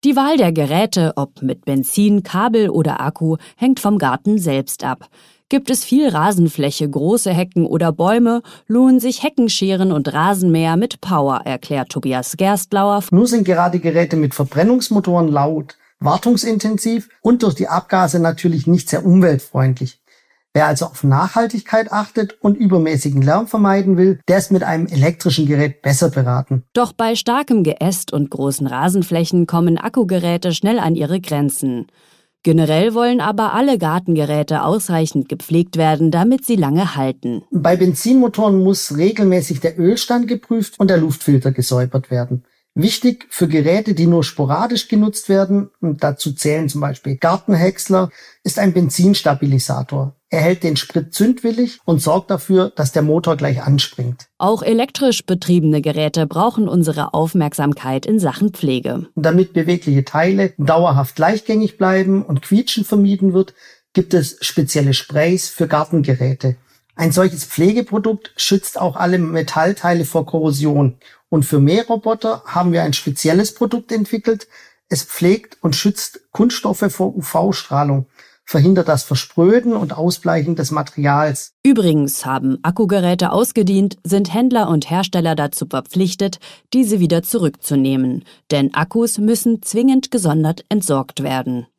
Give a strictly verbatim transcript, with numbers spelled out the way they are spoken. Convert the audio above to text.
Die Wahl der Geräte, ob mit Benzin, Kabel oder Akku, hängt vom Garten selbst ab. Gibt es viel Rasenfläche, große Hecken oder Bäume, lohnen sich Heckenscheren und Rasenmäher mit Power, erklärt Tobias Gerstblauer. Nur sind gerade Geräte mit Verbrennungsmotoren laut, wartungsintensiv und durch die Abgase natürlich nicht sehr umweltfreundlich. Wer also auf Nachhaltigkeit achtet und übermäßigen Lärm vermeiden will, der ist mit einem elektrischen Gerät besser beraten. Doch bei starkem Geäst und großen Rasenflächen kommen Akkugeräte schnell an ihre Grenzen. Generell wollen aber alle Gartengeräte ausreichend gepflegt werden, damit sie lange halten. Bei Benzinmotoren muss regelmäßig der Ölstand geprüft und der Luftfilter gesäubert werden. Wichtig für Geräte, die nur sporadisch genutzt werden, und dazu zählen zum Beispiel Gartenhäcksler, ist ein Benzinstabilisator. Er hält den Sprit zündwillig und sorgt dafür, dass der Motor gleich anspringt. Auch elektrisch betriebene Geräte brauchen unsere Aufmerksamkeit in Sachen Pflege. Damit bewegliche Teile dauerhaft gleichgängig bleiben und Quietschen vermieden wird, gibt es spezielle Sprays für Gartengeräte. Ein solches Pflegeprodukt schützt auch alle Metallteile vor Korrosion. Und für Mähroboter haben wir ein spezielles Produkt entwickelt. Es pflegt und schützt Kunststoffe vor U V-Strahlung, verhindert das Verspröden und Ausbleichen des Materials. Übrigens haben Akkugeräte ausgedient, sind Händler und Hersteller dazu verpflichtet, diese wieder zurückzunehmen. Denn Akkus müssen zwingend gesondert entsorgt werden.